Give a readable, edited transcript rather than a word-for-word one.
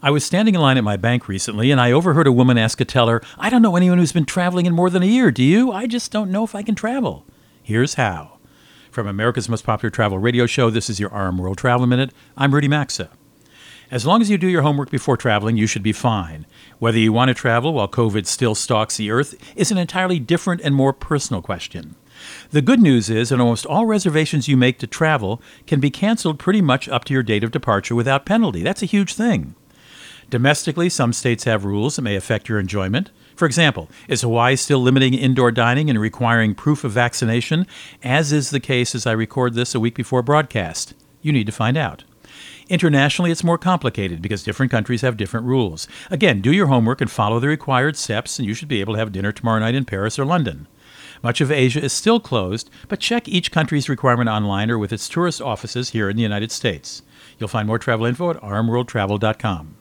I was standing in line at my bank recently, and I overheard a woman ask a teller, "I don't know anyone who's been traveling in more than a year, do you? I just don't know if I can travel." Here's how. From America's most popular travel radio show, this is your RM World Travel Minute. I'm Rudy Maxa. As long as you do your homework before traveling, you should be fine. Whether you want to travel while COVID still stalks the earth is an entirely different and more personal question. The good news is that almost all reservations you make to travel can be canceled pretty much up to your date of departure without penalty. That's a huge thing. Domestically, some states have rules that may affect your enjoyment. For example, is Hawaii still limiting indoor dining and requiring proof of vaccination, as is the case as I record this a week before broadcast? You need to find out. Internationally, it's more complicated because different countries have different rules. Again, do your homework and follow the required steps, and you should be able to have dinner tomorrow night in Paris or London. Much of Asia is still closed, but check each country's requirement online or with its tourist offices here in the United States. You'll find more travel info at rmworldtravel.com.